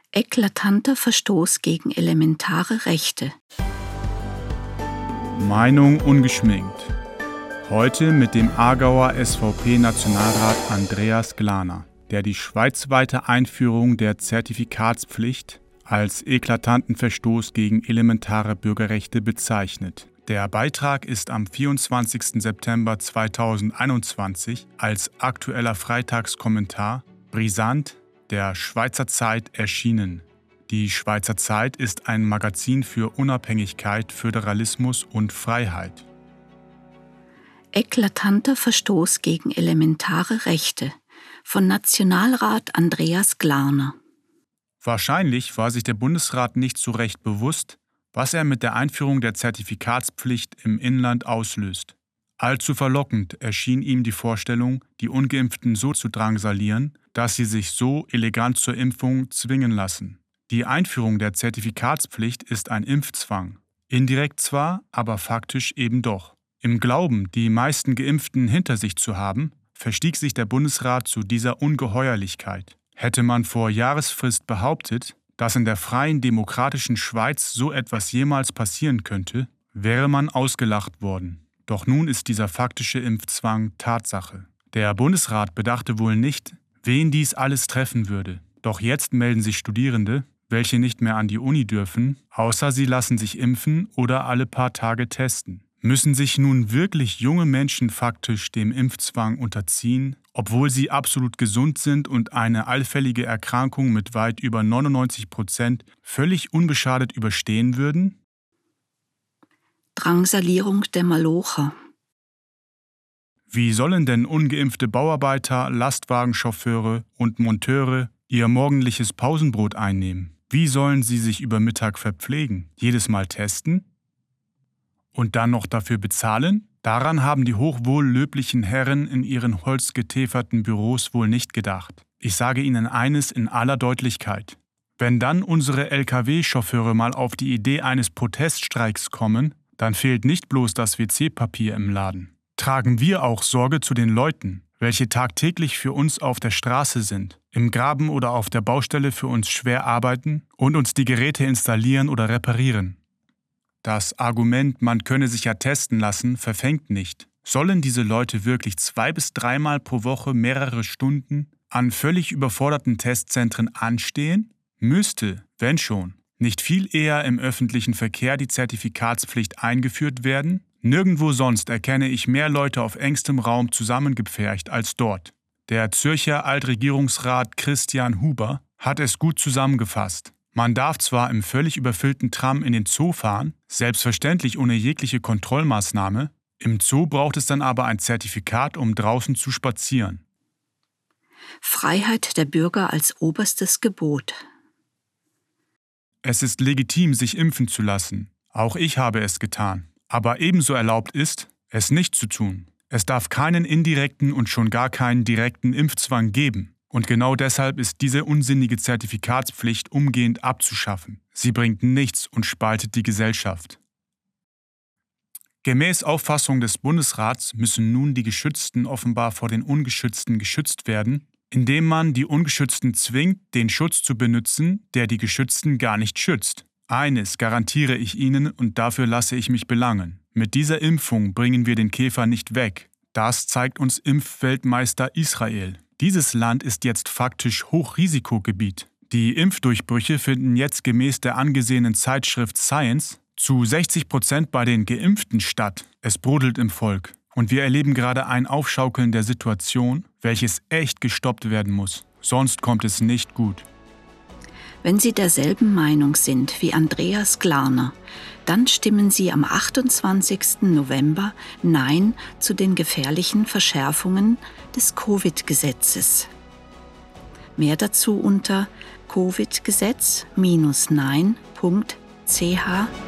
Eklatanter Verstoß gegen elementare Rechte. Meinung ungeschminkt. Heute mit dem Aargauer SVP-Nationalrat Andreas Glarner, der die schweizweite Einführung der Zertifikatspflicht als eklatanten Verstoß gegen elementare Bürgerrechte bezeichnet. Der Beitrag ist am 24. September 2021 als aktueller Freitagskommentar brisant der Schweizer Zeit erschienen. Die Schweizer Zeit ist ein Magazin für Unabhängigkeit, Föderalismus und Freiheit. Eklatanter Verstoß gegen elementare Rechte von Nationalrat Andreas Glarner. Wahrscheinlich war sich der Bundesrat nicht so recht bewusst, was er mit der Einführung der Zertifikatspflicht im Inland auslöst. Allzu verlockend erschien ihm die Vorstellung, die Ungeimpften so zu drangsalieren, dass sie sich so elegant zur Impfung zwingen lassen. Die Einführung der Zertifikatspflicht ist ein Impfzwang. Indirekt zwar, aber faktisch eben doch. Im Glauben, die meisten Geimpften hinter sich zu haben, verstieg sich der Bundesrat zu dieser Ungeheuerlichkeit. Hätte man vor Jahresfrist behauptet, dass in der freien demokratischen Schweiz so etwas jemals passieren könnte, wäre man ausgelacht worden. Doch nun ist dieser faktische Impfzwang Tatsache. Der Bundesrat bedachte wohl nicht, wen dies alles treffen würde. Doch jetzt melden sich Studierende, welche nicht mehr an die Uni dürfen, außer sie lassen sich impfen oder alle paar Tage testen. Müssen sich nun wirklich junge Menschen faktisch dem Impfzwang unterziehen, obwohl sie absolut gesund sind und eine allfällige Erkrankung mit weit über 99% völlig unbeschadet überstehen würden? Drangsalierung der Malocher. Wie sollen denn ungeimpfte Bauarbeiter, Lastwagenchauffeure und Monteure ihr morgendliches Pausenbrot einnehmen? Wie sollen sie sich über Mittag verpflegen? Jedes Mal testen? Und dann noch dafür bezahlen? Daran haben die hochwohllöblichen Herren in ihren holzgetäferten Büros wohl nicht gedacht. Ich sage Ihnen eines in aller Deutlichkeit. Wenn dann unsere Lkw-Chauffeure mal auf die Idee eines Proteststreiks kommen, dann fehlt nicht bloß das WC-Papier im Laden. Tragen wir auch Sorge zu den Leuten, welche tagtäglich für uns auf der Straße sind, im Graben oder auf der Baustelle für uns schwer arbeiten und uns die Geräte installieren oder reparieren. Das Argument, man könne sich ja testen lassen, verfängt nicht. Sollen diese Leute wirklich 2- bis 3-mal pro Woche mehrere Stunden an völlig überforderten Testzentren anstehen? Müsste, wenn schon, nicht viel eher im öffentlichen Verkehr die Zertifikatspflicht eingeführt werden? Nirgendwo sonst erkenne ich mehr Leute auf engstem Raum zusammengepfercht als dort. Der Zürcher Altregierungsrat Christian Huber hat es gut zusammengefasst. Man darf zwar im völlig überfüllten Tram in den Zoo fahren, selbstverständlich ohne jegliche Kontrollmaßnahme, im Zoo braucht es dann aber ein Zertifikat, um draußen zu spazieren. Freiheit der Bürger als oberstes Gebot. Es ist legitim, sich impfen zu lassen. Auch ich habe es getan. Aber ebenso erlaubt ist, es nicht zu tun. Es darf keinen indirekten und schon gar keinen direkten Impfzwang geben. Und genau deshalb ist diese unsinnige Zertifikatspflicht umgehend abzuschaffen. Sie bringt nichts und spaltet die Gesellschaft. Gemäß Auffassung des Bundesrats müssen nun die Geschützten offenbar vor den Ungeschützten geschützt werden, indem man die Ungeschützten zwingt, den Schutz zu benutzen, der die Geschützten gar nicht schützt. Eines garantiere ich Ihnen und dafür lasse ich mich belangen. Mit dieser Impfung bringen wir den Käfer nicht weg. Das zeigt uns Impfweltmeister Israel. Dieses Land ist jetzt faktisch Hochrisikogebiet. Die Impfdurchbrüche finden jetzt gemäß der angesehenen Zeitschrift Science zu 60% bei den Geimpften statt. Es brodelt im Volk. Und wir erleben gerade ein Aufschaukeln der Situation, welches echt gestoppt werden muss. Sonst kommt es nicht gut. Wenn Sie derselben Meinung sind wie Andreas Glarner, dann stimmen Sie am 28. November Nein zu den gefährlichen Verschärfungen des Covid-Gesetzes. Mehr dazu unter covidgesetz-nein.ch